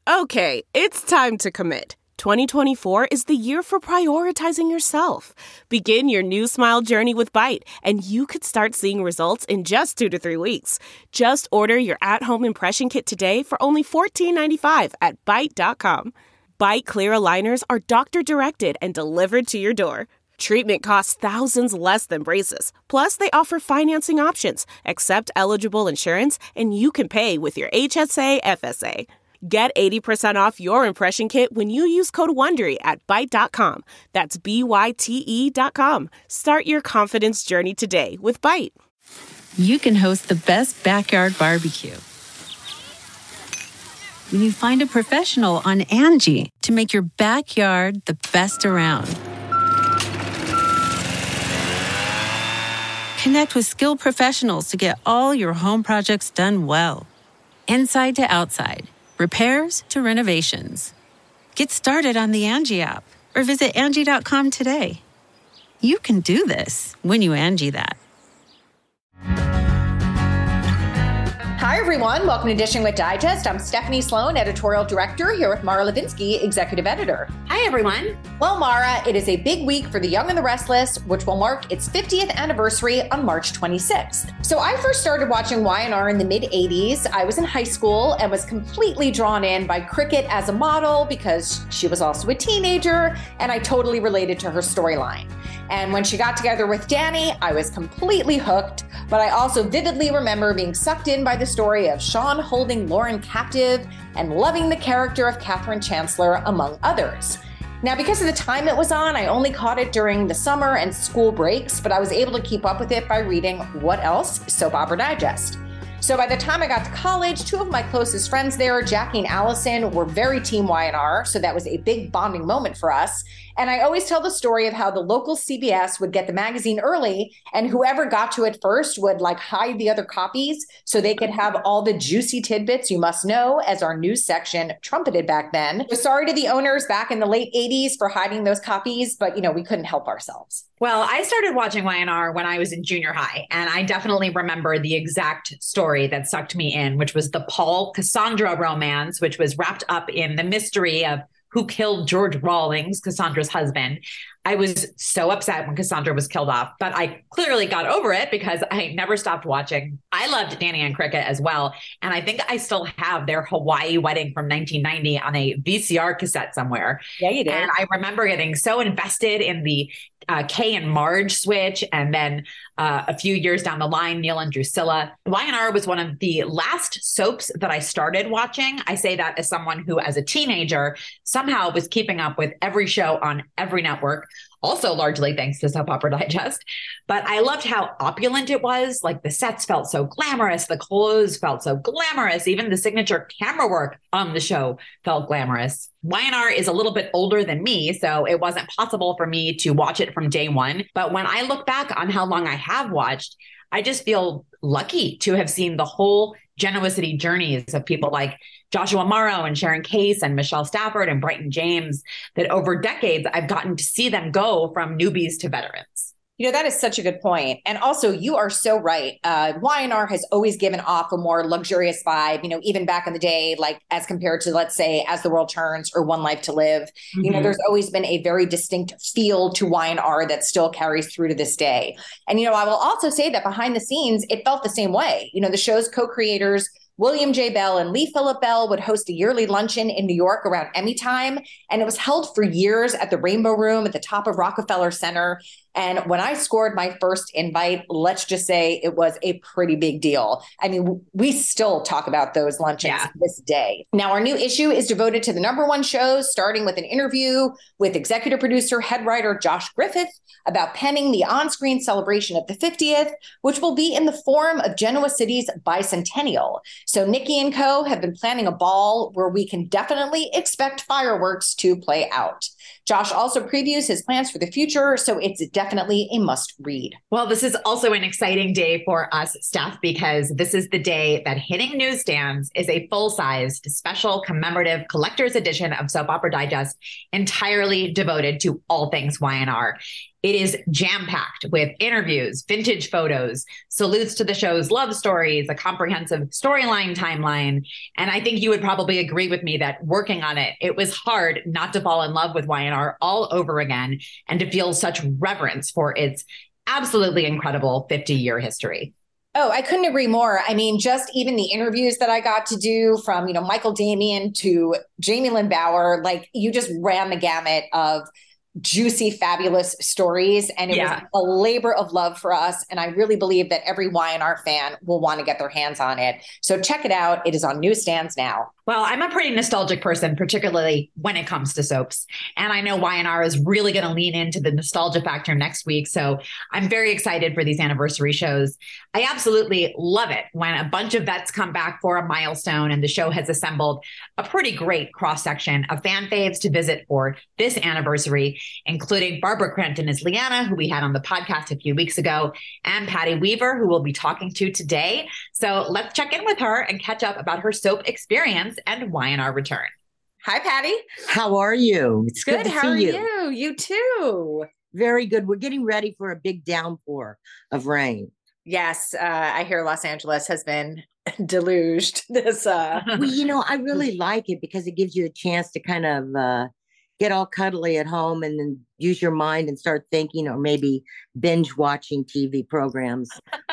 Okay, it's time to commit. 2024 is the year for prioritizing yourself. Begin your new smile journey with Byte, and you could start seeing results in just 2 to 3 weeks. Just order your at-home impression kit today for only $14.95 at Byte.com. Byte Clear aligners are doctor-directed and delivered to your door. Treatment costs thousands less than braces. Plus, they offer financing options, accept eligible insurance, and you can pay with your HSA FSA. Get 80% off your impression kit when you use code WONDERY at Byte.com. That's BYTE.com. Start your confidence journey today with Byte. You can host the best backyard barbecue when you find a professional on Angie to make your backyard the best around. Connect with skilled professionals to get all your home projects done well. Inside to outside. Repairs to renovations. Get started on the Angie app or visit Angie.com today. You can do this when you Angie that. Hi, everyone. Welcome to Dishing with Digest. I'm Stephanie Sloan, editorial director, here with Mara Levinsky, executive editor. Hi, everyone. Well, Mara, it is a big week for The Young and the Restless, which will mark its 50th anniversary on March 26th. So I first started watching Y&R in the mid-'80s. I was in high school and was completely drawn in by Cricket as a model because she was also a teenager, and I totally related to her storyline. And when she got together with Danny, I was completely hooked, but I also vividly remember being sucked in by the story of Sean holding Lauren captive and loving the character of Catherine Chancellor, among others. Now, because of the time it was on, I only caught it during the summer and school breaks, but I was able to keep up with it by reading What Else? Soap Opera Digest. So by the time I got to college, two of my closest friends there, Jackie and Allison, were very team Y&R, so that was a big bonding moment for us. And I always tell the story of how the local CBS would get the magazine early, and whoever got to it first would hide the other copies so they could have all the juicy tidbits you must know, as our news section trumpeted back then. So sorry to the owners back in the late 80s for hiding those copies, but we couldn't help ourselves. Well, I started watching Y&R when I was in junior high, and I definitely remember the exact story that sucked me in, which was the Paul-Cassandra romance, which was wrapped up in the mystery of who killed George Rawlings, Cassandra's husband. I was so upset when Cassandra was killed off, but I clearly got over it because I never stopped watching. I loved Danny and Cricket as well. And I think I still have their Hawaii wedding from 1990 on a VCR cassette somewhere. Yeah, you did. And I remember getting so invested in the Kay and Marge switch. And then a few years down the line, Neil and Drusilla. Y&R was one of the last soaps that I started watching. I say that as someone who, as a teenager, somehow was keeping up with every show on every network. Also largely thanks to Soap Opera Digest. But I loved how opulent it was. The sets felt so glamorous. The clothes felt so glamorous. Even the signature camera work on the show felt glamorous. Y&R is a little bit older than me, so it wasn't possible for me to watch it from day one. But when I look back on how long I have watched, I just feel lucky to have seen the whole Genoa City journeys of people like Joshua Morrow and Sharon Case and Michelle Stafford and Brighton James, that over decades, I've gotten to see them go from newbies to veterans. That is such a good point. And also, you are so right. Y&R has always given off a more luxurious vibe, even back in the day, as compared to, let's say, As the World Turns or One Life to Live. Mm-hmm. There's always been a very distinct feel to Y&R that still carries through to this day. And, I will also say that behind the scenes, it felt the same way. The show's co-creators, William J. Bell and Lee Phillip Bell, would host a yearly luncheon in New York around Emmy time. And it was held for years at the Rainbow Room at the top of Rockefeller Center. And when I scored my first invite, let's just say it was a pretty big deal. I mean, we still talk about those luncheons to this day. Now, our new issue is devoted to the number one shows, starting with an interview with executive producer, head writer Josh Griffith about penning the on-screen celebration of the 50th, which will be in the form of Genoa City's bicentennial. So Nikki and co. have been planning a ball where we can definitely expect fireworks to play out. Josh also previews his plans for the future, so it's definitely a must read. Well, this is also an exciting day for us, Steph, because this is the day that hitting newsstands is a full-sized, special, commemorative collector's edition of Soap Opera Digest entirely devoted to all things Y&R. It is jam-packed with interviews, vintage photos, salutes to the show's love stories, a comprehensive storyline timeline. And I think you would probably agree with me that working on it, it was hard not to fall in love with Y&R all over again and to feel such reverence for its absolutely incredible 50-year history. Oh, I couldn't agree more. I mean, just even the interviews that I got to do from, Michael Damian to Jamie Lynn Bower, like you just ran the gamut of juicy, fabulous stories. And it was a labor of love for us. And I really believe that every Y&R fan will want to get their hands on it. So check it out. It is on newsstands now. Well, I'm a pretty nostalgic person, particularly when it comes to soaps. And I know Y&R is really going to lean into the nostalgia factor next week. So I'm very excited for these anniversary shows. I absolutely love it when a bunch of vets come back for a milestone and the show has assembled a pretty great cross-section of fan faves to visit for this anniversary, including Barbara Crampton as Leanna, who we had on the podcast a few weeks ago, and Patty Weaver, who we'll be talking to today. So let's check in with her and catch up about her soap experience and Y&R return. Hi, Patty. How are you? It's good to How see are you? You too. Very good. We're getting ready for a big downpour of rain. Yes, I hear Los Angeles has been deluged this. Well, I really like it because it gives you a chance to kind of get all cuddly at home and then use your mind and start thinking, or maybe binge watching TV programs.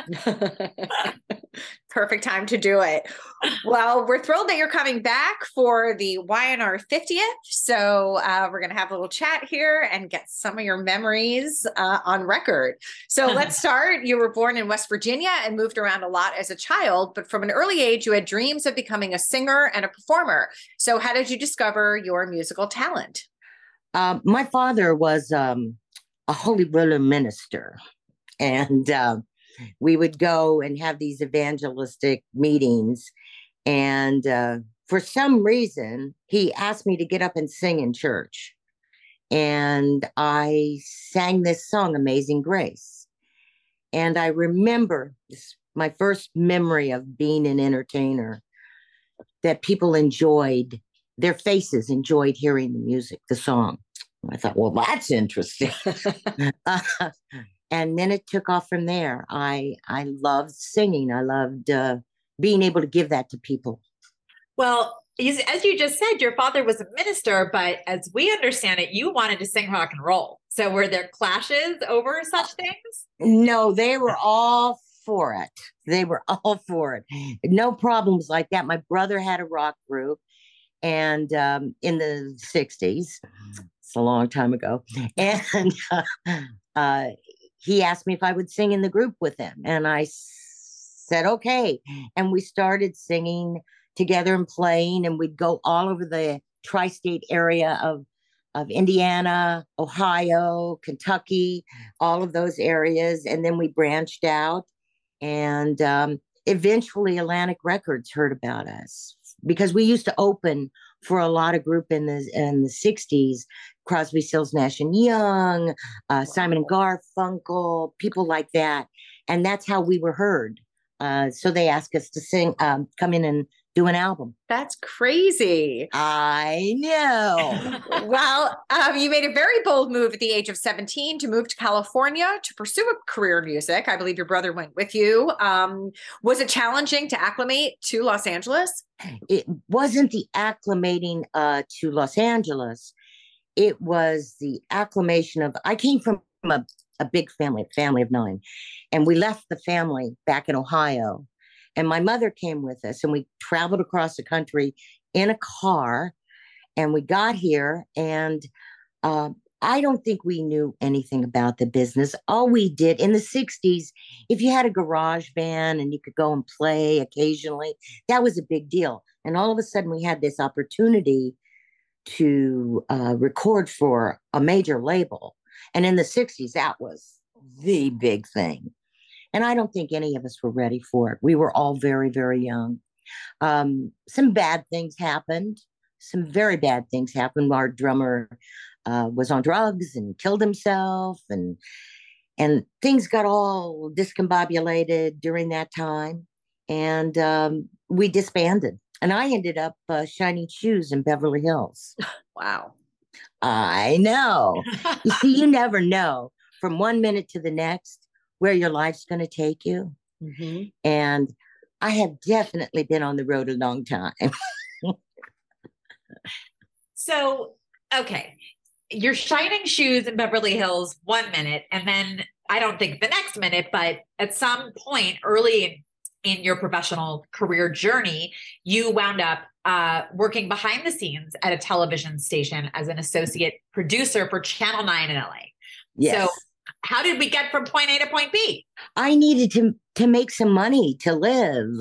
Perfect time to do it. Well, we're thrilled that you're coming back for the Y&R 50th. So we're going to have a little chat here and get some of your memories on record. So let's start. You were born in West Virginia and moved around a lot as a child, but from an early age, you had dreams of becoming a singer and a performer. So how did you discover your musical talent? My father was a Holy Roller minister, and we would go and have these evangelistic meetings. And for some reason, he asked me to get up and sing in church. And I sang this song, Amazing Grace. And I remember my first memory of being an entertainer, that people enjoyed, their faces enjoyed hearing the music, the song. I thought, well, that's interesting. And then it took off from there. I loved singing. I loved being able to give that to people. Well, as you just said, your father was a minister, but as we understand it, you wanted to sing rock and roll. So were there clashes over such things? No, they were all for it. They were all for it. No problems like that. My brother had a rock group, and in the 60s, it's a long time ago. And he asked me if I would sing in the group with him. And I said, okay. And we started singing together and playing, and we'd go all over the tri-state area of Indiana, Ohio, Kentucky, all of those areas. And then we branched out, and eventually Atlantic Records heard about us because we used to open for a lot of group in the 60s, Crosby, Stills, Nash and Young, Simon and Garfunkel, people like that. And that's how we were heard. So they asked us to sing, come in and do an album. That's crazy. I know. Well, you made a very bold move at the age of 17 to move to California to pursue a career in music. I believe your brother went with you. Was it challenging to acclimate to Los Angeles? It wasn't the acclimating to Los Angeles. It was the acclimation of, I came from a big family of 9, and we left the family back in Ohio. And my mother came with us, and we traveled across the country in a car, and we got here, and I don't think we knew anything about the business. All we did in the 60s, if you had a garage band and you could go and play occasionally, that was a big deal. And all of a sudden we had this opportunity to record for a major label. And in the 60s, that was the big thing. And I don't think any of us were ready for it. We were all very, very young. Some bad things happened. Some very bad things happened. Our drummer was on drugs and killed himself. And things got all discombobulated during that time. And we disbanded. And I ended up shining shoes in Beverly Hills. Wow. I know. You see, you never know. from one minute to the next where your life's going to take you. Mm-hmm. And I have definitely been on the road a long time. So, okay, you're shining shoes in Beverly Hills 1 minute, and then I don't think the next minute, but at some point early in your professional career journey, you wound up working behind the scenes at a television station as an associate producer for Channel 9 in LA. Yes. So how did we get from point A to point B? I needed to make some money to live.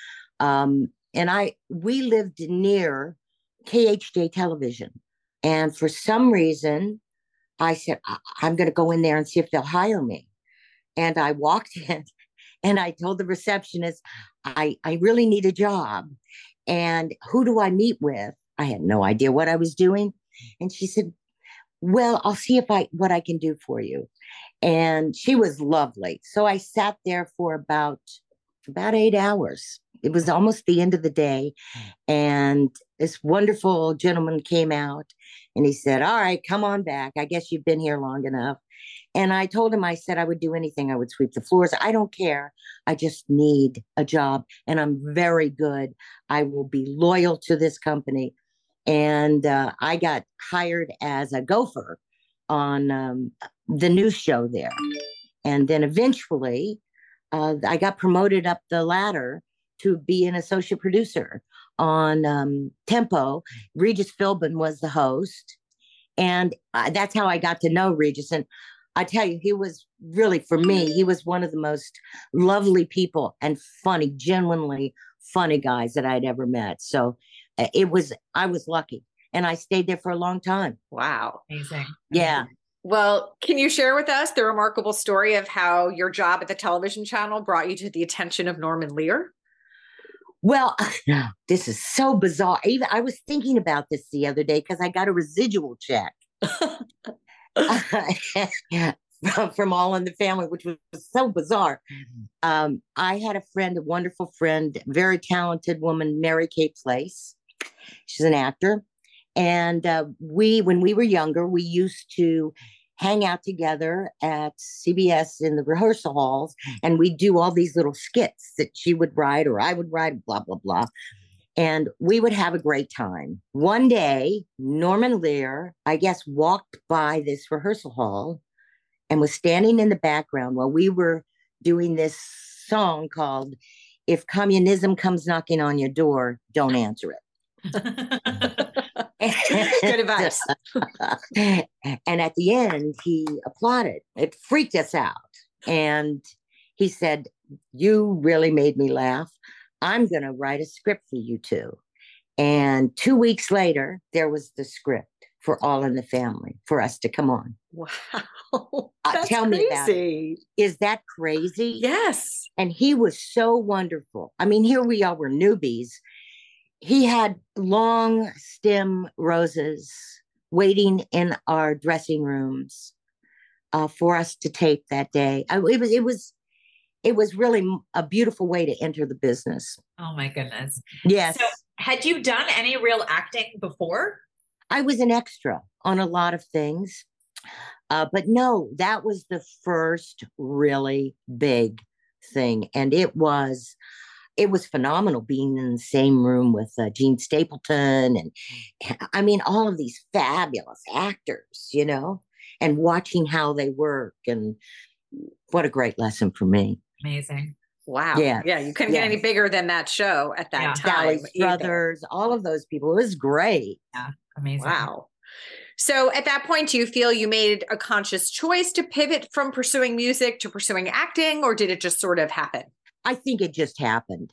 And we lived near KHJ television. And for some reason, I said, I'm going to go in there and see if they'll hire me. And I walked in and I told the receptionist, I really need a job. And who do I meet with? I had no idea what I was doing. And she said, well, I'll see what I can do for you. And she was lovely. So I sat there for about 8 hours. It was almost the end of the day. And this wonderful gentleman came out and he said, all right, come on back. I guess you've been here long enough. And I told him, I said, I would do anything. I would sweep the floors. I don't care. I just need a job and I'm very good. I will be loyal to this company. And I got hired as a gopher on the news show there. And then eventually I got promoted up the ladder to be an associate producer on Tempo. Regis Philbin was the host. And that's how I got to know Regis. And I tell you, he was really, for me, he was one of the most lovely people and funny, genuinely funny guys that I'd ever met. So I was lucky. And I stayed there for a long time. Wow. Amazing. Yeah. Well, can you share with us the remarkable story of how your job at the television channel brought you to the attention of Norman Lear? Well, this is so bizarre. Even I was thinking about this the other day because I got a residual check from All in the Family, which was so bizarre. I had a wonderful friend, very talented woman, Mary Kay Place. She's an actor. And when we were younger, we used to hang out together at CBS in the rehearsal halls, and we'd do all these little skits that she would write or I would write, blah, blah, blah. And we would have a great time. One day, Norman Lear, I guess, walked by this rehearsal hall and was standing in the background while we were doing this song called If Communism Comes Knocking on Your Door, Don't Answer It. Good advice. And at the end, he applauded. It freaked us out. And he said, you really made me laugh. I'm going to write a script for you two. And 2 weeks later, there was the script for All in the Family for us to come on. Wow. That's tell crazy. Me about it. Is that crazy? Yes. And he was so wonderful. I mean, here we are, we're newbies. He had long stem roses waiting in our dressing rooms for us to tape that day. It was really a beautiful way to enter the business. Oh my goodness. Yes. So had you done any real acting before? I was an extra on a lot of things. But no, that was the first really big thing. And it was phenomenal being in the same room with Gene Stapleton and I mean, all of these fabulous actors, and watching how they work. And what a great lesson for me. Amazing. Wow. Yeah. Yeah. You couldn't get any bigger than that show at that time. Sally's brothers, all of those people. It was great. Yeah. Amazing. Wow. So at that point, do you feel you made a conscious choice to pivot from pursuing music to pursuing acting, or did it just sort of happen? I think it just happened.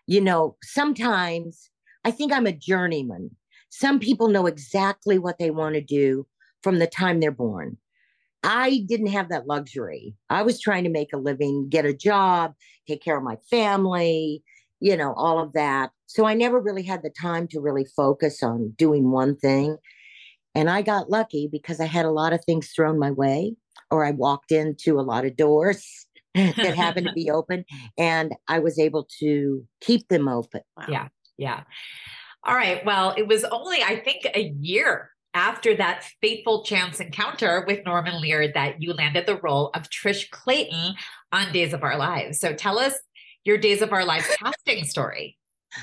Sometimes I think I'm a journeyman. Some people know exactly what they want to do from the time they're born. I didn't have that luxury. I was trying to make a living, get a job, take care of my family, all of that. So I never really had the time to really focus on doing one thing. And I got lucky because I had a lot of things thrown my way, or I walked into a lot of doors that happened to be open, and I was able to keep them open. Wow. Yeah. All right. Well, it was only, I think, a year after that fateful chance encounter with Norman Lear that you landed the role of Trish Clayton on Days of Our Lives. So tell us your Days of Our Lives casting story.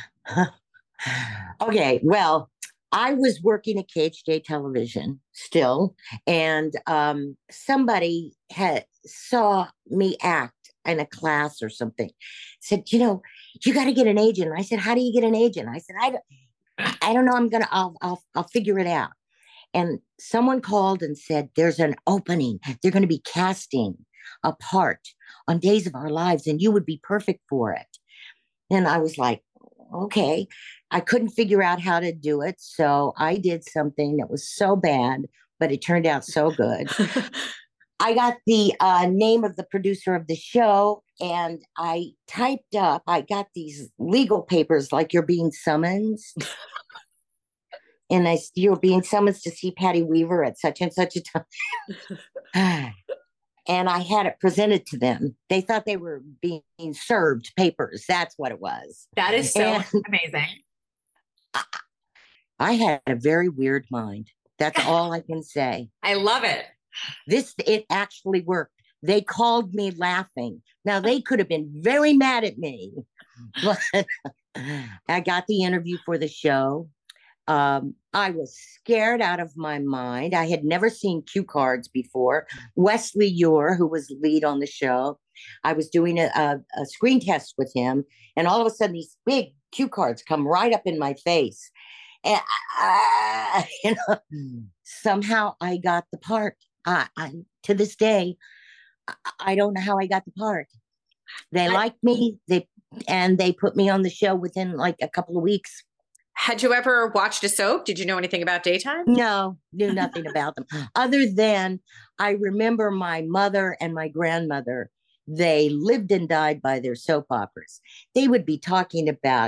Okay, well, I was working at KHJ Television still, and somebody saw me act in a class or something. Said, you got to get an agent. I said, how do you get an agent? I said, I don't know. I'll figure it out. And someone called and said, there's an opening. They're going to be casting a part on Days of Our Lives, and you would be perfect for it. And I was like, okay. I couldn't figure out how to do it. So I did something that was so bad, but it turned out so good. I got the name of the producer of the show, and I got these legal papers like you're being summoned. And you're being summoned to see Patty Weaver at such and such a time. And I had it presented to them. They thought they were being served papers. That's what it was. That is so amazing. I had a very weird mind. That's all I can say. I love it. It actually worked. They called me laughing. Now, they could have been very mad at me, but I got the interview for the show. I was scared out of my mind. I had never seen cue cards before. Wesley Ure, who was lead on the show, I was doing a screen test with him, and all of a sudden these big cue cards come right up in my face. And somehow I got the part. To this day, I don't know how I got the part. They liked me, they put me on the show within like a couple of weeks. Had you ever watched a soap? Did you know anything about daytime? No, knew nothing about them. Other than I remember my mother and my grandmother, they lived and died by their soap operas. They would be talking about,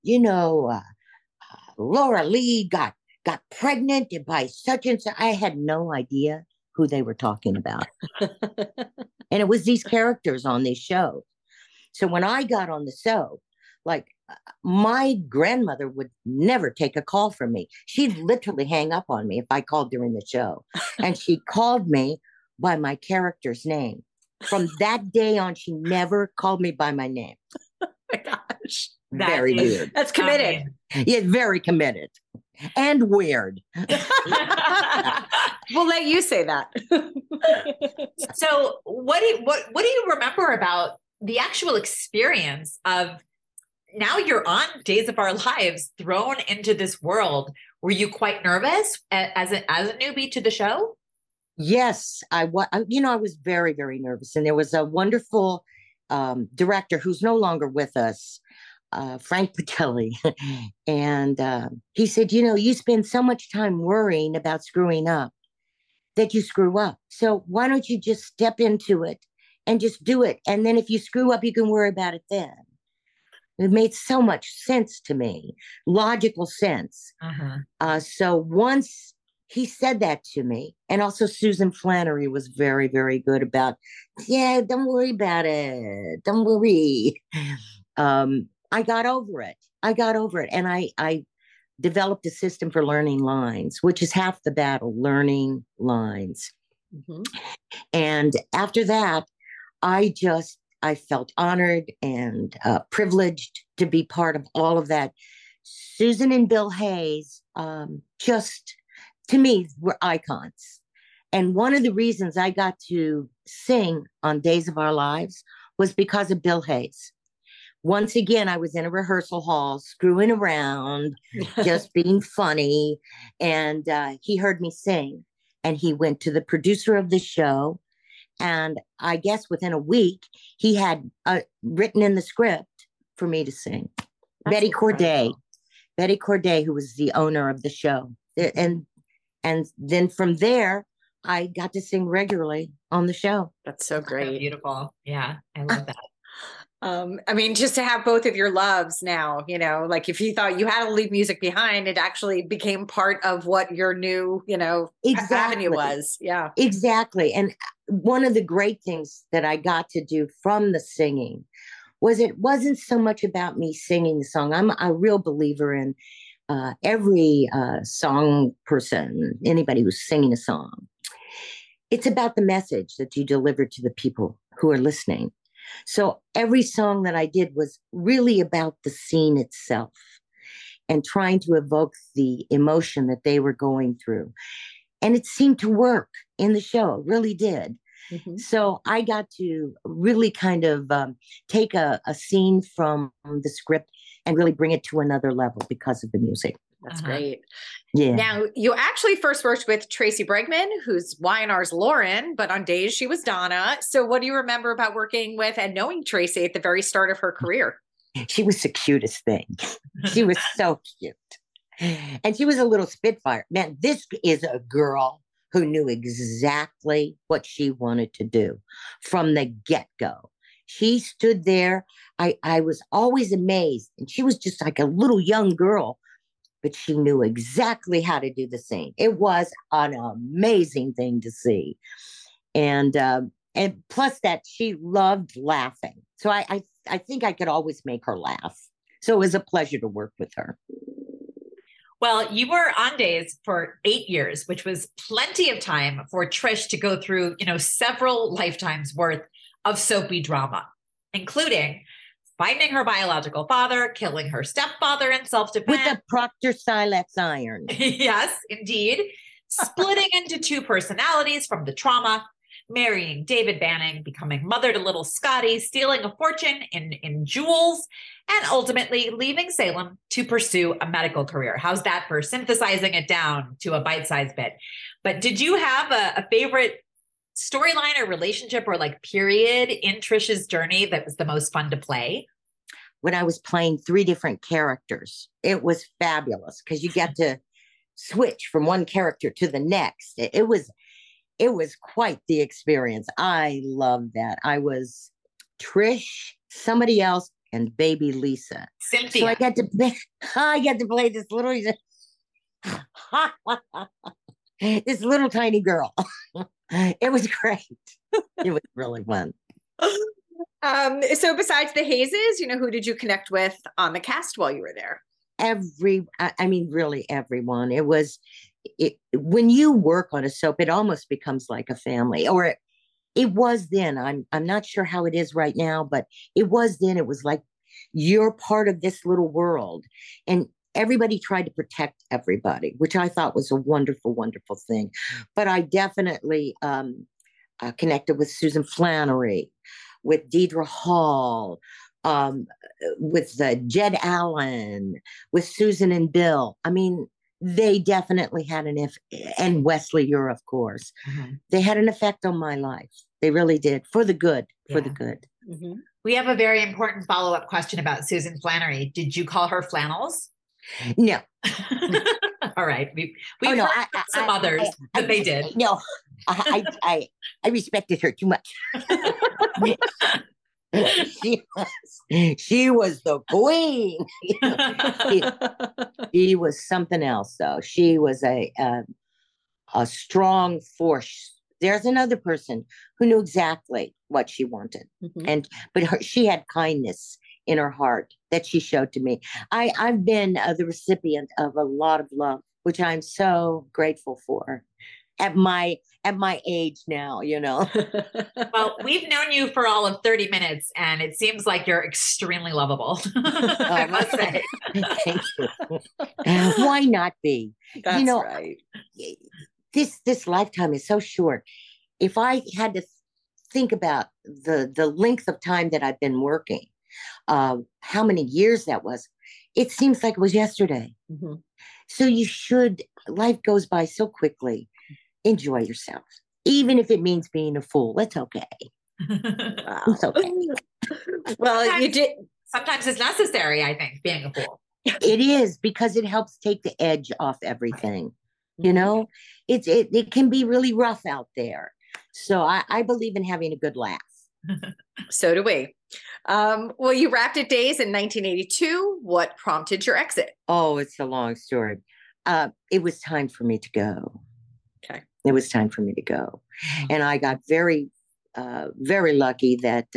Laura Lee got pregnant by such and such. I had no idea who they were talking about. And it was these characters on this show. So when I got on the show, like, my grandmother would never take a call from me. She'd literally hang up on me if I called during the show. And she called me by my character's name. From that day on, she never called me by my name. Oh my gosh. Very weird. That's committed. Yeah, very committed. And weird. We'll let you say that. So what do you remember about the actual experience of now you're on Days of Our Lives, thrown into this world? Were you quite nervous as a newbie to the show? Yes, I was very, very nervous. And there was a wonderful director who's no longer with us, Frank Patelli. And he said, you spend so much time worrying about screwing up that you screw up. So why don't you just step into it and just do it? And then if you screw up, you can worry about it then. It made so much sense to me, logical sense. Uh-huh. So once he said that to me, and also Susan Flannery was very, very good about, don't worry about it. Don't worry. I got over it. And I developed a system for learning lines, which is half the battle, learning lines. Mm-hmm. And after that, I felt honored and privileged to be part of all of that. Susan and Bill Hayes, just to me, were icons. And one of the reasons I got to sing on Days of Our Lives was because of Bill Hayes. Once again, I was in a rehearsal hall, screwing around, just being funny. And he heard me sing. And he went to the producer of the show. And I guess within a week, he had written in the script for me to sing. Betty Corday, who was the owner of the show. And then from there, I got to sing regularly on the show. That's so great. So beautiful. Yeah, I love that. Just to have both of your loves now, like if you thought you had to leave music behind, it actually became part of what your new, avenue was. Yeah, exactly. And one of the great things that I got to do from the singing was it wasn't so much about me singing the song. I'm a real believer in every song person, anybody who's singing a song, it's about the message that you deliver to the people who are listening. So every song that I did was really about the scene itself and trying to evoke the emotion that they were going through. And it seemed to work in the show, it really did. Mm-hmm. So I got to really kind of take a scene from the script and really bring it to another level because of the music. That's great. Yeah. Now, you actually first worked with Tracy Bregman, who's Y&R's Lauren, but on Days she was Donna. So what do you remember about working with and knowing Tracy at the very start of her career? She was the cutest thing. She was so cute. And she was a little spitfire. Man, this is a girl who knew exactly what she wanted to do from the get-go. She stood there. I was always amazed. And she was just like a little young girl, but she knew exactly how to do the scene. It was an amazing thing to see. And plus that she loved laughing. So I think I could always make her laugh. So it was a pleasure to work with her. Well, you were on Days for 8 years, which was plenty of time for Trish to go through, several lifetimes worth of soapy drama, including finding her biological father, killing her stepfather in self-defense. With a Proctor Silex iron. Yes, indeed. Splitting into two personalities from the trauma, marrying David Banning, becoming mother to little Scotty, stealing a fortune in jewels, and ultimately leaving Salem to pursue a medical career. How's that for synthesizing it down to a bite-sized bit? But did you have a favorite storyline or relationship or period in Trish's journey that was the most fun to play? When I was playing 3 different characters, it was fabulous because you get to switch from one character to the next. It was quite the experience. I loved that. I was Trish, somebody else, and baby Lisa. Cynthia. So I got to play this little this little tiny girl. It was great. It was really fun. So besides the Hayeses, who did you connect with on the cast while you were there? Really everyone. When you work on a soap, it almost becomes like a family, or it was then. I'm not sure how it is right now, but it was then. It was like you're part of this little world, and everybody tried to protect everybody, which I thought was a wonderful, wonderful thing. But I definitely connected with Susan Flannery, with Deidre Hall, with Jed Allen, with Susan and Bill. I mean, they definitely had and Wesley Ure, of course. Mm-hmm. They had an effect on my life. They really did, for the good, for the good. Mm-hmm. We have a very important follow-up question about Susan Flannery. Did you call her Flannels? No. All right. We've heard some others that they did. No, I respected her too much. She was the queen. She was something else, though. She was a strong force. There's another person who knew exactly what she wanted, but she had kindness in her heart that she showed to me. I've been the recipient of a lot of love, which I'm so grateful for. At my age now, Well, we've known you for all of 30 minutes, and it seems like you're extremely lovable. I must say. Thank you. Why not be? That's right. This lifetime is so short. If I had to think about the length of time that I've been working, how many years that was, it seems like it was yesterday. Mm-hmm. So life goes by so quickly. Enjoy yourself. Even if it means being a fool, that's okay. It's okay. Well, you did. Sometimes it's necessary, I think, being a fool. It is, because it helps take the edge off everything. It can be really rough out there. So I believe in having a good laugh. So do we. Well, you wrapped at Days in 1982. What prompted your exit? Oh, it's a long story. It was time for me to go. Okay. It was time for me to go. And I got very, very lucky that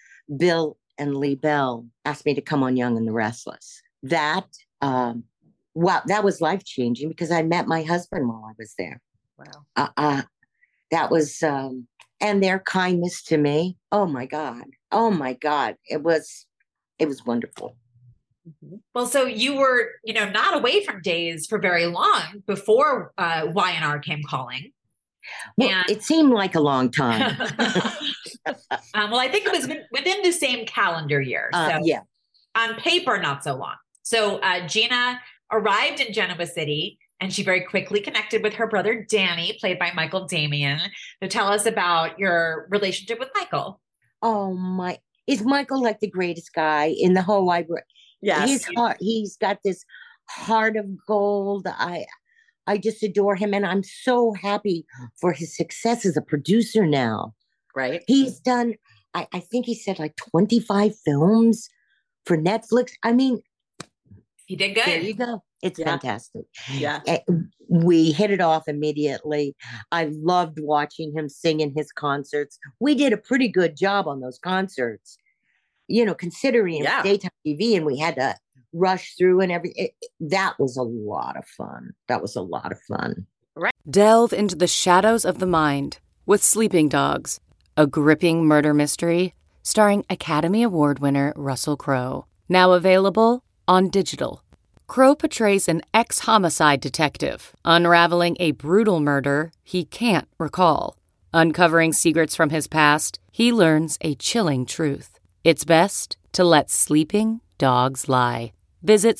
Bill and Lee Bell asked me to come on Young and the Restless. That wow, that was life changing because I met my husband while I was there. Wow. That was, and their kindness to me. Oh my God. Oh my God. It was wonderful. Well, so you were, not away from Days for very long before Y&R came calling. Well, it seemed like a long time. Well, I think it was within the same calendar year. So yeah. On paper, not so long. So Gina arrived in Genoa City, and she very quickly connected with her brother, Danny, played by Michael Damian. So tell us about your relationship with Michael. Oh, is Michael like the greatest guy in the whole wide world? Yes. His heart, he's got this heart of gold. I just adore him, and I'm so happy for his success as a producer now. Right. He's done, I think he said like 25 films for Netflix. I mean, he did good. There you go. It's fantastic. Yeah. We hit it off immediately. I loved watching him sing in his concerts. We did a pretty good job on those concerts, considering it was daytime TV and we had to rush through and everything. That was a lot of fun. Right. Delve into the shadows of the mind with Sleeping Dogs, a gripping murder mystery starring Academy Award winner Russell Crowe. Now available on digital. Crowe portrays an ex-homicide detective unraveling a brutal murder he can't recall. Uncovering secrets from his past, he learns a chilling truth. It's best to let sleeping dogs lie. Visit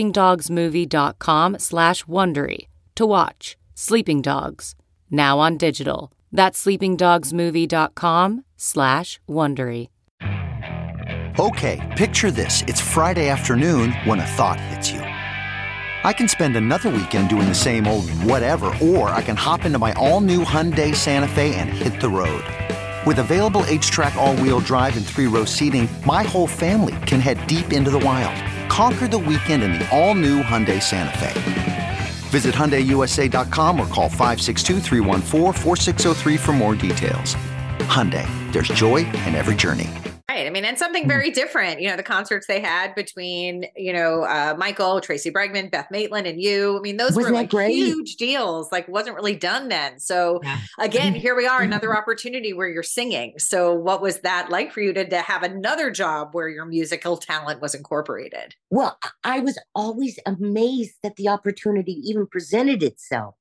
sleepingdogsmovie.com/Wondery to watch Sleeping Dogs, now on digital. That's sleepingdogsmovie.com/Wondery. Okay, picture this. It's Friday afternoon when a thought hits you. I can spend another weekend doing the same old whatever, or I can hop into my all-new Hyundai Santa Fe and hit the road. With available H-Track all-wheel drive and 3-row seating, my whole family can head deep into the wild. Conquer the weekend in the all-new Hyundai Santa Fe. Visit HyundaiUSA.com or call 562-314-4603 for more details. Hyundai, there's joy in every journey. Right. I mean, and something very different, the concerts they had between, Michael, Tracy Bregman, Beth Maitland, and you. I mean, those were like huge deals, like wasn't really done then. So again, here we are, another opportunity where you're singing. So what was that like for you to have another job where your musical talent was incorporated? Well, I was always amazed that the opportunity even presented itself.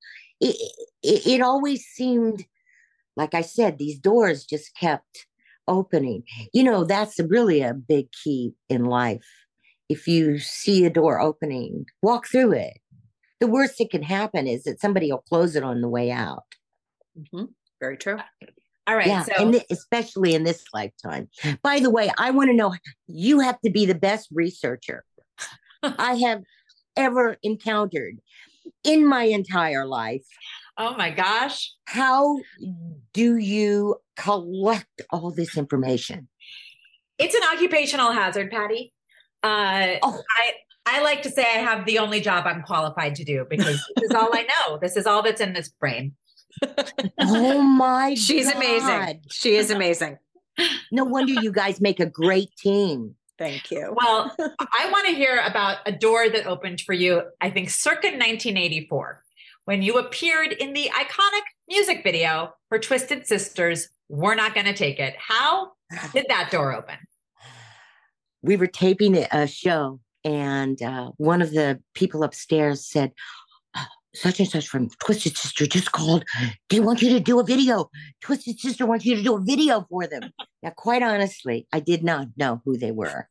It always seemed, like I said, these doors just kept opening. That's really a big key in life. If you see a door opening, walk through it. The worst that can happen is that somebody will close it on the way out. Mm-hmm. Very true. All right. Yeah, so and especially in this lifetime. By the way, I want to know, you have to be the best researcher I have ever encountered in my entire life. Oh my gosh. How do you collect all this information? It's an occupational hazard, Patty. I like to say I have the only job I'm qualified to do because this is all I know. This is all that's in this brain. Oh my She's God. amazing. She is amazing. No wonder you guys make a great team. Thank you. Well, I want to hear about a door that opened for you, I think, circa 1984. When you appeared in the iconic music video for Twisted Sister's We're Not Gonna Take It. How did that door open? We were taping a show, and one of the people upstairs said, such and such from Twisted Sister just called. They want you to do a video. Twisted Sister wants you to do a video for them. Now, quite honestly, I did not know who they were.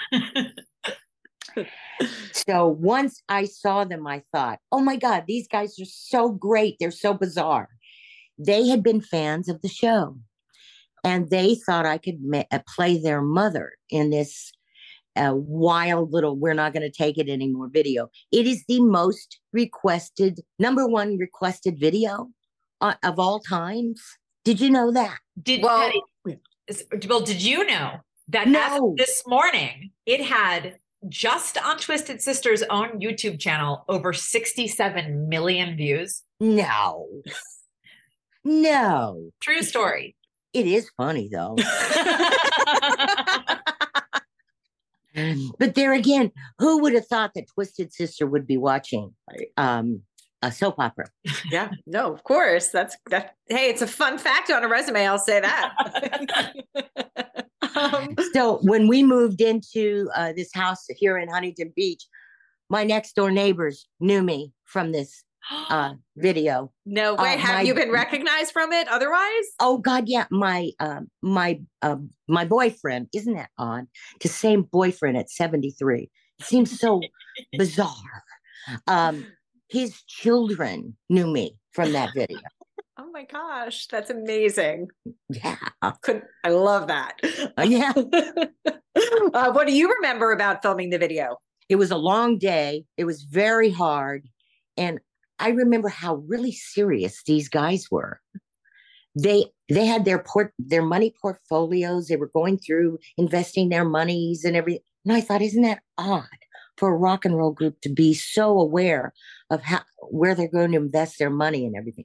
So once I saw them, I thought, oh my God, these guys are so great. They're so bizarre. They had been fans of the show, and they thought I could play their mother in this wild little We're Not Going to Take It Anymore video. It is the most requested, number one requested video of all times. Did you know that? Did you know that as of this morning, it had just on Twisted Sister's own YouTube channel over 67 million views? No. True story. It is funny though. But there again, who would have thought that Twisted Sister would be watching a soap opera? Yeah, no, of course. That. Hey, it's a fun fact on a resume. I'll say that. So when we moved into this house here in Huntington Beach, my next door neighbors knew me from this video. No way. Have you been recognized from it otherwise? Oh God, yeah. My boyfriend, isn't that odd? To say boyfriend at 73. It seems so bizarre. His children knew me from that video. Oh my gosh, that's amazing. Yeah. I love that. Yeah. What do you remember about filming the video? It was a long day. It was very hard. And I remember how really serious these guys were. They had their money portfolios. They were going through investing their monies and everything. And I thought, isn't that odd for a rock and roll group to be so aware of where they're going to invest their money and everything?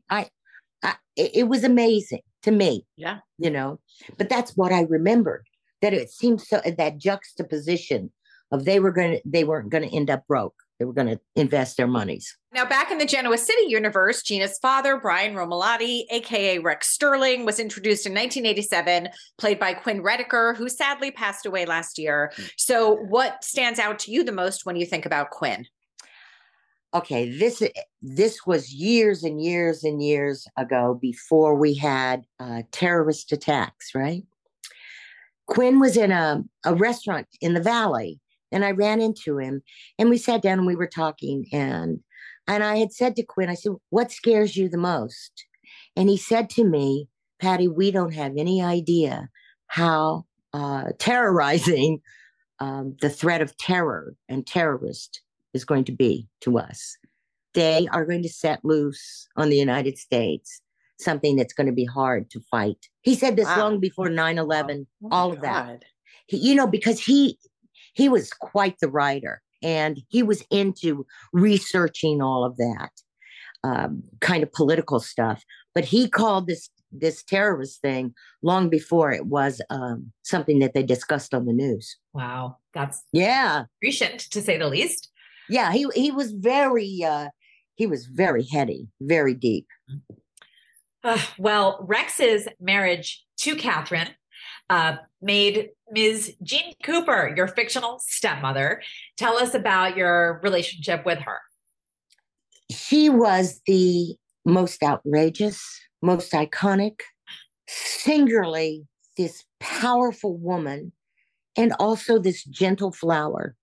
It was amazing to me. Yeah. But that's what I remembered, that it seemed so, that juxtaposition of they weren't going to end up broke. They were going to invest their monies. Now, back in the Genoa City universe, Gina's father, Brian Romolotti, a.k.a. Rex Sterling, was introduced in 1987, played by Quinn Rediker, who sadly passed away last year. So what stands out to you the most when you think about Quinn? Okay, this was years and years and years ago, before we had terrorist attacks, right? Quinn was in a restaurant in the Valley, and I ran into him, and we sat down and we were talking, and I had said to Quinn, I said, what scares you the most? And he said to me, Patty, we don't have any idea how terrorizing the threat of terror and terrorist is going to be to us. They are going to set loose on the United States something that's going to be hard to fight. He said this long before 9/11, all of that. Because he was quite the writer, and he was into researching all of that kind of political stuff. But he called this terrorist thing long before it was something that they discussed on the news. Wow. That's prescient, to say the least. Yeah, he was very heady, very deep. Well, Rex's marriage to Catherine made Ms. Jean Cooper your fictional stepmother. Tell us about your relationship with her. She was the most outrageous, most iconic, singularly this powerful woman, and also this gentle flower.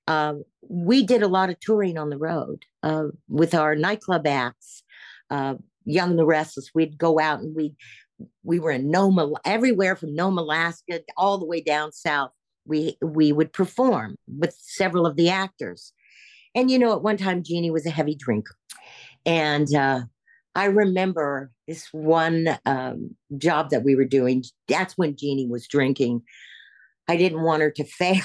We did a lot of touring on the road with our nightclub acts, Young and the Restless. We'd go out and we were in Nome, everywhere from Nome, Alaska, all the way down south. We would perform with several of the actors. And, at one time, Jeannie was a heavy drinker. And I remember this one job that we were doing. That's when Jeannie was drinking. I didn't want her to fail.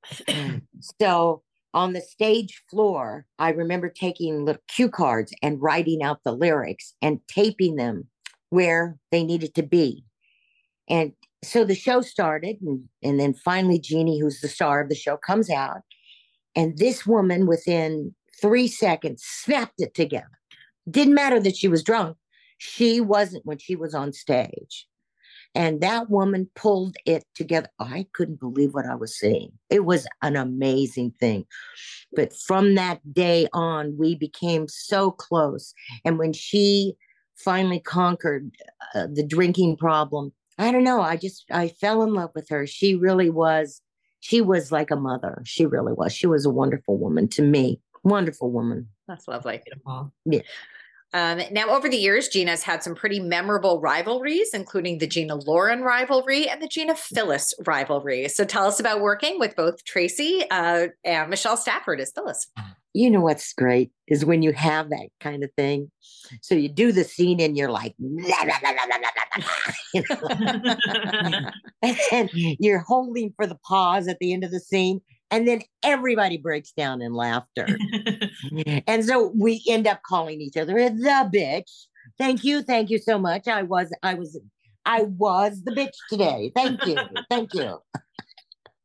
So on the stage floor, I remember taking little cue cards and writing out the lyrics and taping them where they needed to be. And so the show started, and then finally Jeannie, who's the star of the show, comes out, and this woman within 3 seconds snapped it together. Didn't matter that she was drunk. She wasn't when she was on stage. And that woman pulled it together. I couldn't believe what I was seeing. It was an amazing thing. But from that day on, we became so close. And when she finally conquered the drinking problem, I don't know. I fell in love with her. She really was. She was like a mother. She really was. She was a wonderful woman to me. Wonderful woman. That's lovely. Beautiful. Yeah. Now, over the years, Gina's had some pretty memorable rivalries, including the Gina Lauren rivalry and the Gina Phyllis rivalry. So tell us about working with both Tracy and Michelle Stafford as Phyllis. You know what's great is when you have that kind of thing. So you do the scene and you're like, blah, blah, blah, blah, blah, blah. And you're holding for the pause at the end of the scene. And then everybody breaks down in laughter. And so we end up calling each other the bitch. Thank you so much. I was the bitch today. Thank you.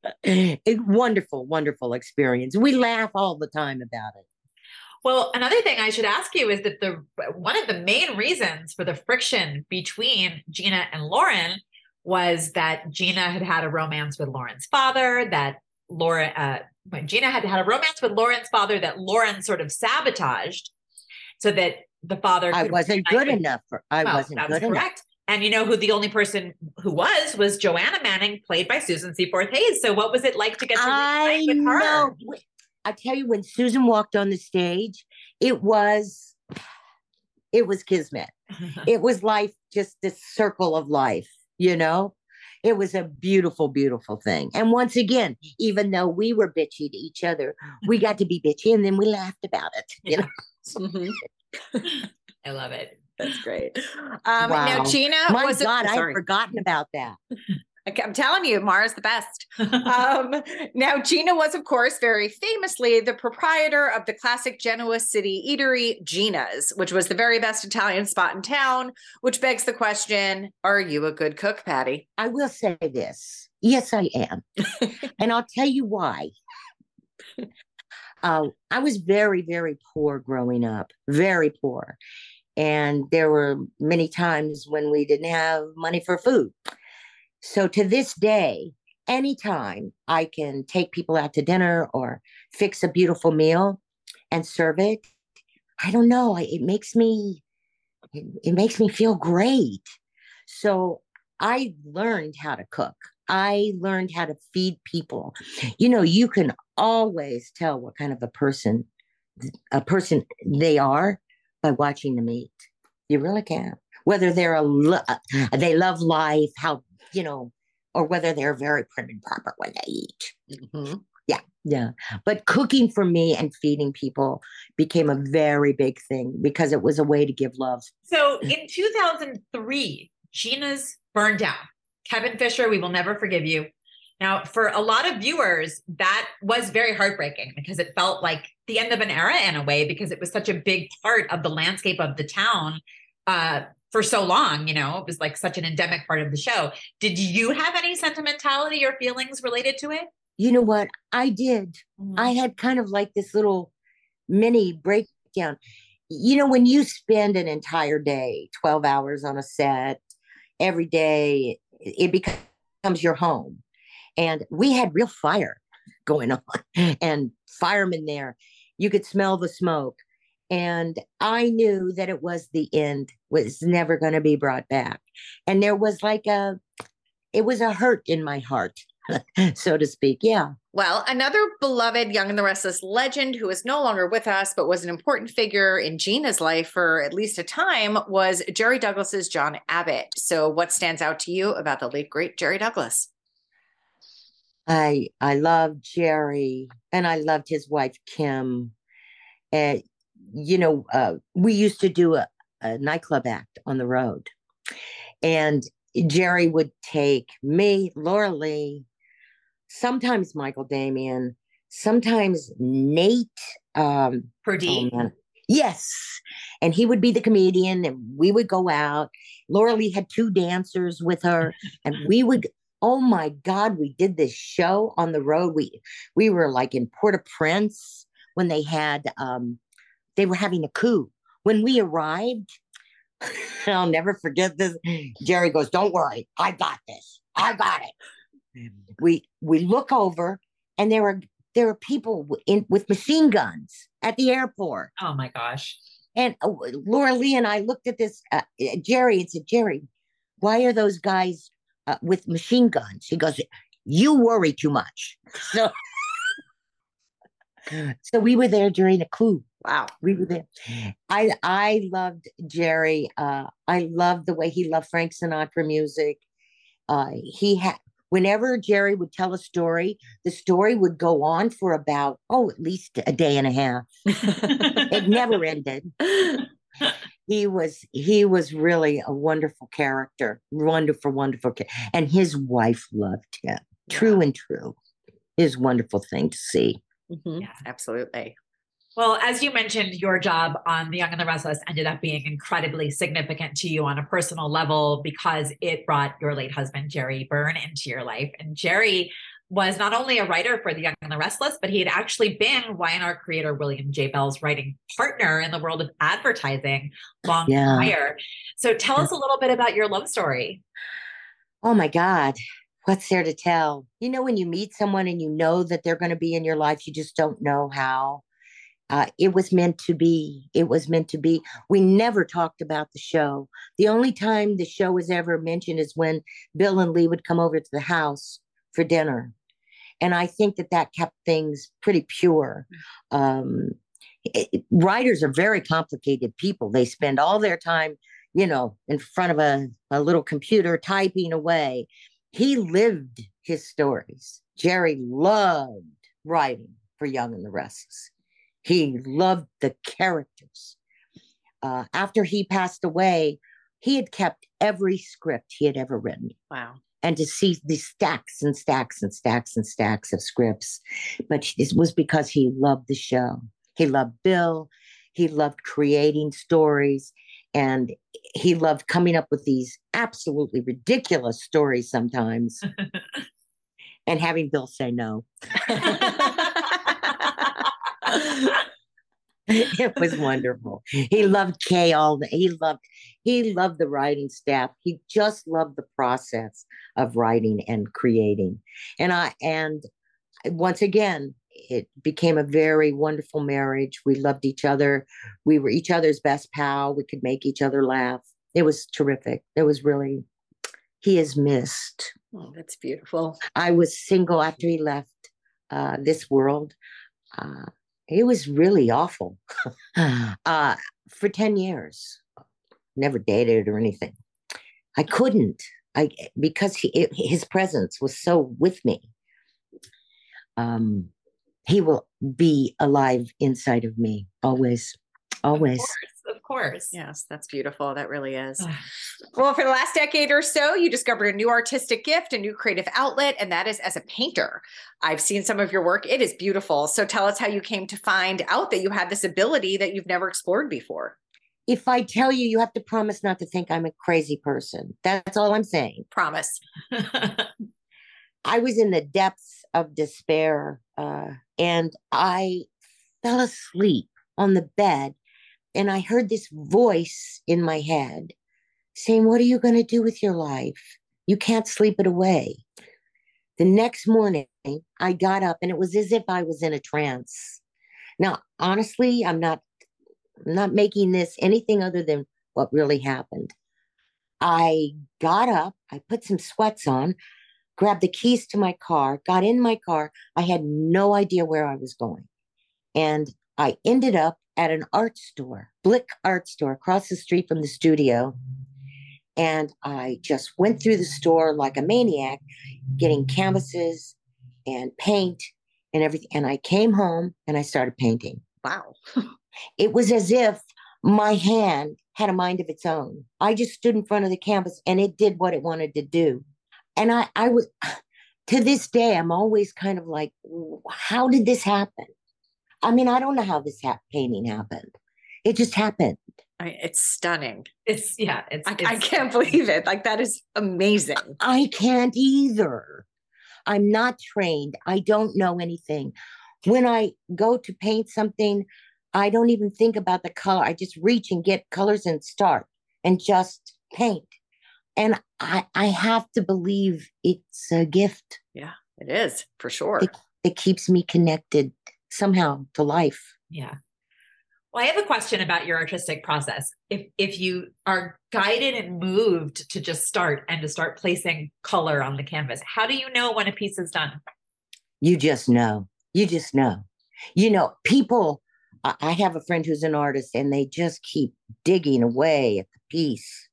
Wonderful, wonderful experience. We laugh all the time about it. Well, another thing I should ask you is that one of the main reasons for the friction between Gina and Lauren was that Gina had had a romance with Lauren's father, that when Gina had had a romance with Lauren's father, that Lauren sort of sabotaged so that the father I wasn't good enough. Wasn't good enough. Correct. And you know who the only person who was Joanna Manning, played by Susan Seaforth Hayes. So what was it like to get to reunite with her? Know. I tell you, when Susan walked on the stage, it was kismet. It was life, just this circle of life, you know? It was a beautiful, beautiful thing. And once again, even though we were bitchy to each other, we got to be bitchy and then we laughed about it, you know? I love it. That's great. Wow. Now, Gina, my God, I'd forgotten about that. I'm telling you, Mara's the best. Now, Gina was, of course, very famously the proprietor of the classic Genoa City eatery, Gina's, which was the very best Italian spot in town, which begs the question, are you a good cook, Patty? I will say this. Yes, I am. And I'll tell you why. I was very, very poor growing up, very poor. And there were many times when we didn't have money for food. So to this day, anytime I can take people out to dinner or fix a beautiful meal and serve it, I don't know, it makes me feel great. So I learned how to cook. I learned how to feed people. You know, you can always tell what kind of a person they are by watching them eat. You really can. Whether they're they love life, how, you know, or whether they're very prim and proper when they eat. Mm-hmm. Yeah. But cooking for me and feeding people became a very big thing because it was a way to give love. So in 2003, Gina's burned down. Kevin Fisher, we will never forgive you. Now, for a lot of viewers, that was very heartbreaking because it felt like the end of an era in a way, because it was such a big part of the landscape of the town for so long. You know, it was like such an endemic part of the show. Did you have any sentimentality or feelings related to it? You know what? I did. Mm-hmm. I had kind of like this little mini breakdown. You know, when you spend an entire day, 12 hours on a set, every day, it becomes your home. And we had real fire going on and firemen there. You could smell the smoke. And I knew that it was the end, was never going to be brought back. And there was it was a hurt in my heart, so to speak. Yeah. Well, another beloved Young and the Restless legend who is no longer with us, but was an important figure in Gina's life for at least a time, was Jerry Douglas's John Abbott. So what stands out to you about the late, great Jerry Douglas? I loved Jerry, and I loved his wife, Kim. You know, we used to do a nightclub act on the road, and Jerry would take me, Laura Lee, sometimes Michael Damian, sometimes Nate Perdee. Yes. And he would be the comedian, and we would go out. Laura Lee had 2 dancers with her, and we would, oh my God, we did this show on the road. We were like in Port-au-Prince when they were having a coup. When we arrived, I'll never forget this. Jerry goes, "Don't worry, I got this. I got it." We look over, and there are people with machine guns at the airport. Oh my gosh! And Laura Lee and I looked at this Jerry and said, "Jerry, why are those guys with machine guns?" He goes, "You worry too much." So we were there during the coup. Wow, we were there. I loved Jerry. I loved the way he loved Frank Sinatra music. Whenever Jerry would tell a story, the story would go on for about, at least a day and a half. It never ended. He was really a wonderful character. Wonderful, wonderful. And his wife loved him. True and true. Is a wonderful thing to see. Mm-hmm. Yeah, absolutely. Well, as you mentioned, your job on The Young and the Restless ended up being incredibly significant to you on a personal level because it brought your late husband, Jerry Byrne, into your life. And Jerry was not only a writer for The Young and the Restless, but he had actually been Y&R creator William J. Bell's writing partner in the world of advertising long prior. So tell us a little bit about your love story. Oh my God. What's there to tell? You know, when you meet someone and you know that they're going to be in your life, you just don't know how. It was meant to be. It was meant to be. We never talked about the show. The only time the show was ever mentioned is when Bill and Lee would come over to the house for dinner. And I think that kept things pretty pure. Writers are very complicated people. They spend all their time, you know, in front of a little computer typing away. He lived his stories. Jerry loved writing for Young and the Restless. He loved the characters. After he passed away, he had kept every script he had ever written. Wow. And to see these stacks and stacks and stacks and stacks of scripts. But it was because he loved the show. He loved Bill. He loved creating stories. And he loved coming up with these absolutely ridiculous stories sometimes and having Bill say no. It was wonderful. He loved Kay he loved the writing staff. He just loved the process of writing and creating. And once again, it became a very wonderful marriage. We loved each other. We were each other's best pal. We could make each other laugh. It was terrific. It was really, he is missed. Oh, that's beautiful. I was single after he left this world. It was really awful. For 10 years, never dated or anything. I couldn't, because his presence was so with me. He will be alive inside of me, always, always. Of course. Yes, that's beautiful. That really is. Well, for the last decade or so, you discovered a new artistic gift, a new creative outlet, and that is as a painter. I've seen some of your work. It is beautiful. So tell us how you came to find out that you had this ability that you've never explored before. If I tell you, you have to promise not to think I'm a crazy person. That's all I'm saying. Promise. I was in the depths of despair, and I fell asleep on the bed, and I heard this voice in my head saying, "What are you going to do with your life? You can't sleep it away." The next morning, I got up, and it was as if I was in a trance. Now, honestly, I'm not making this anything other than what really happened. I got up, I put some sweats on, grabbed the keys to my car, got in my car. I had no idea where I was going. And I ended up at an art store, Blick Art Store, across the street from the studio. And I just went through the store like a maniac, getting canvases and paint and everything. And I came home and I started painting. Wow. It was as if my hand had a mind of its own. I just stood in front of the canvas and it did what it wanted to do. And I was, to this day, I'm always kind of like, how did this happen? I mean, I don't know how this painting happened. It just happened. It's stunning. I can't believe it. Like, that is amazing. I can't either. I'm not trained. I don't know anything. When I go to paint something, I don't even think about the color. I just reach and get colors and start and just paint. And I have to believe it's a gift. Yeah, it is, for sure. It keeps me connected somehow to life. Yeah. Well, I have a question about your artistic process. If you are guided and moved to just start placing color on the canvas, how do you know when a piece is done? You just know. You just know. You know, people, I have a friend who's an artist and they just keep digging away at the piece,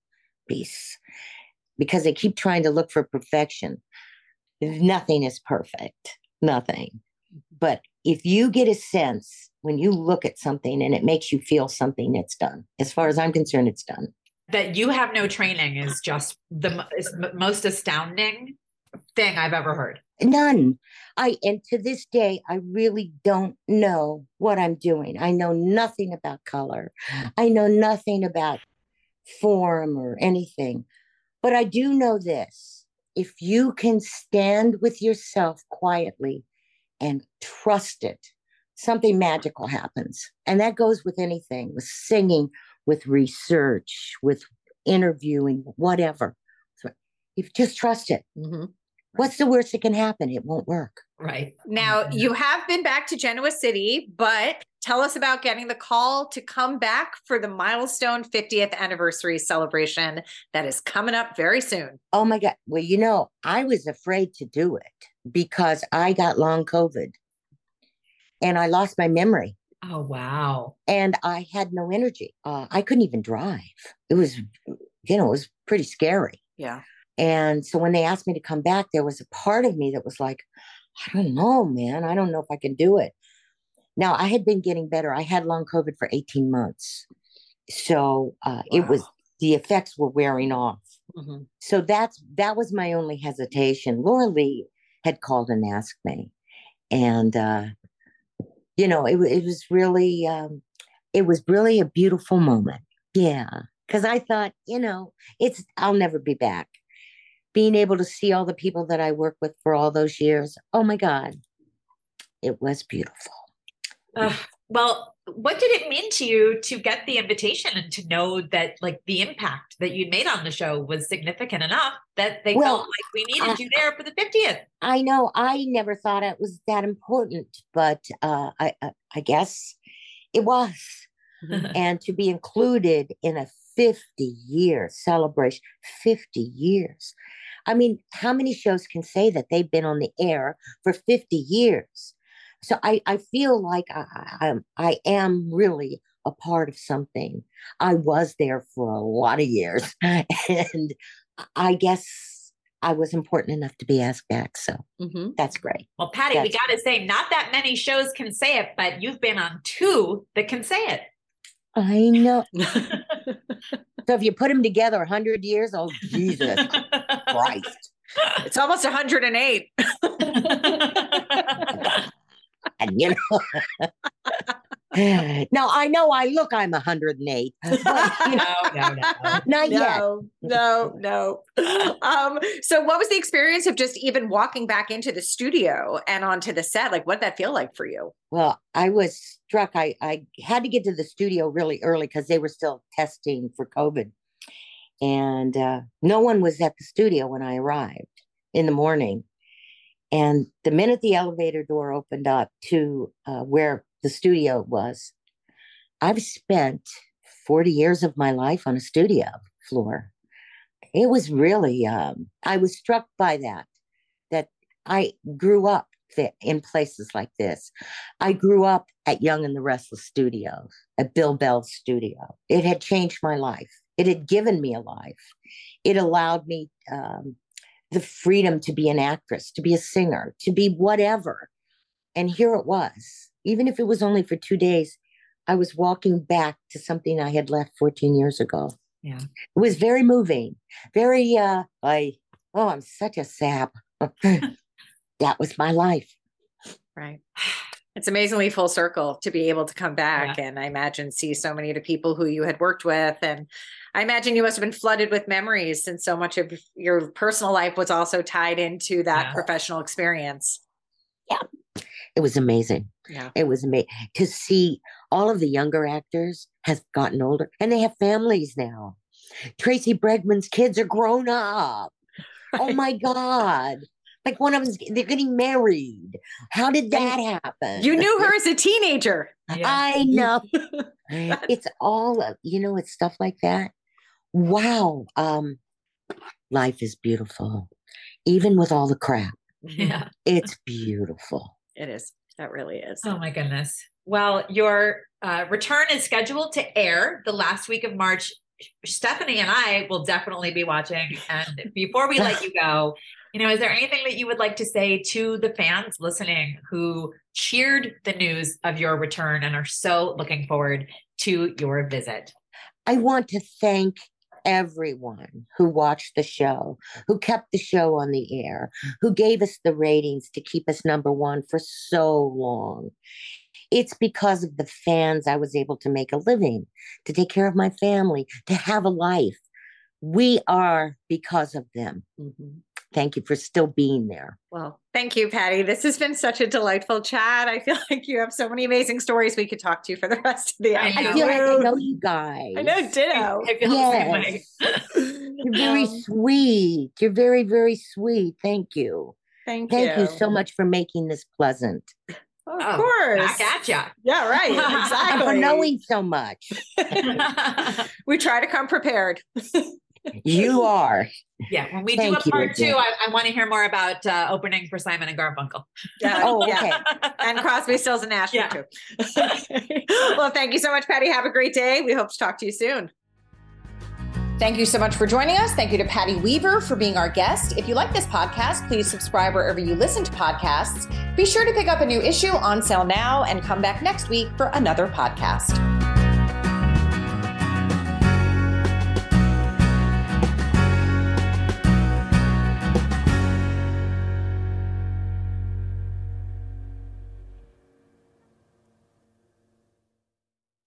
because they keep trying to look for perfection. Nothing is perfect. Nothing. But if you get a sense when you look at something and it makes you feel something, it's done. As far as I'm concerned, it's done. That you have no training is just the most astounding thing I've ever heard. None. And to this day, I really don't know what I'm doing. I know nothing about color. I know nothing about form or anything. But I do know this. if you can stand with yourself quietly and trust it, something magical happens. And that goes with anything, with singing, with research, with interviewing, whatever. So if you just trust it, what's the worst that can happen? It won't work. Right. Now, you have been back to Genoa City, but tell us about getting the call to come back for the milestone 50th anniversary celebration that is coming up very soon. Oh my God. Well, I was afraid to do it because I got long COVID and I lost my memory. Oh, wow. And I had no energy. I couldn't even drive. It was, it was pretty scary. Yeah. And so when they asked me to come back, there was a part of me that was like, I don't know, man. I don't know if I can do it. Now, I had been getting better. I had long COVID for 18 months. So it was, the effects were wearing off. So that was my only hesitation. Laura Lee had called and asked me. And, it was really a beautiful moment. Yeah. Because I thought, I'll never be back. Being able to see all the people that I worked with for all those years. Oh my God. It was beautiful. Well, what did it mean to you to get the invitation and to know that like the impact that you'd made on the show was significant enough that they felt like we needed you there for the 50th? I know. I never thought it was that important, but I guess it was. And to be included in a 50-year celebration, 50 years. I mean, how many shows can say that they've been on the air for 50 years? So I feel like I am really a part of something. I was there for a lot of years, and I guess I was important enough to be asked back. So that's great. Well, Patty, we got to say, not that many shows can say it, but you've been on 2 that can say it. I know. So if you put them together 100 years, oh, Jesus Christ. It's almost 108. And now I know I'm 108. But, No. Not yet. No. So what was the experience of just even walking back into the studio and onto the set? Like, what did that feel like for you? Well, I was struck. I had to get to the studio really early because they were still testing for COVID. And no one was at the studio when I arrived in the morning. And the minute the elevator door opened up to where the studio was, I've spent 40 years of my life on a studio floor. It was really, I was struck by that I grew up in places like this. I grew up at Young and the Restless Studios, at Bill Bell's studio. It had changed my life. It had given me a life. It allowed me the freedom to be an actress, to be a singer, to be whatever. And here it was. Even if it was only for 2 days, I was walking back to something I had left 14 years ago. Yeah. It was very moving. Very, I'm such a sap. That was my life. Right. It's amazingly full circle to be able to come back and I imagine see so many of the people who you had worked with. And I imagine you must have been flooded with memories since so much of your personal life was also tied into that professional experience. Yeah. It was amazing. Yeah. It was amazing to see all of the younger actors have gotten older and they have families now. Tracy Bregman's kids are grown up. Right. Oh my God. Like one of them, they're getting married. How did that happen? You knew her as a teenager. Yeah. I know. It's all, it's stuff like that. Wow. Life is beautiful. Even with all the crap. Yeah. It's beautiful. It is. That really is. Oh my goodness. Well, your return is scheduled to air the last week of March. Stephanie and I will definitely be watching. And before we let you go, is there anything that you would like to say to the fans listening who cheered the news of your return and are so looking forward to your visit? I want to thank everyone who watched the show, who kept the show on the air, who gave us the ratings to keep us #1 for so long. It's because of the fans I was able to make a living, to take care of my family, to have a life. We are because of them. thank you for still being there. Well, thank you, Patty. This has been such a delightful chat. I feel like you have so many amazing stories we could talk to for the rest of the hour. I feel like I know you guys. I know, ditto. I feel the same way. You're very sweet. You're very, very sweet. Thank you. Thank you so much for making this pleasant. Of course. Back at ya. Yeah, right. Exactly. And for knowing so much. We try to come prepared. You are. Yeah, when we Thank do a part you, 2, I want to hear more about opening for Simon and Garfunkel. Okay. And Crosby, Stills, and Nash too. Well, thank you so much, Patty. Have a great day. We hope to talk to you soon. Thank you so much for joining us. Thank you to Patty Weaver for being our guest. If you like this podcast, please subscribe wherever you listen to podcasts. Be sure to pick up a new issue on sale now and come back next week for another podcast.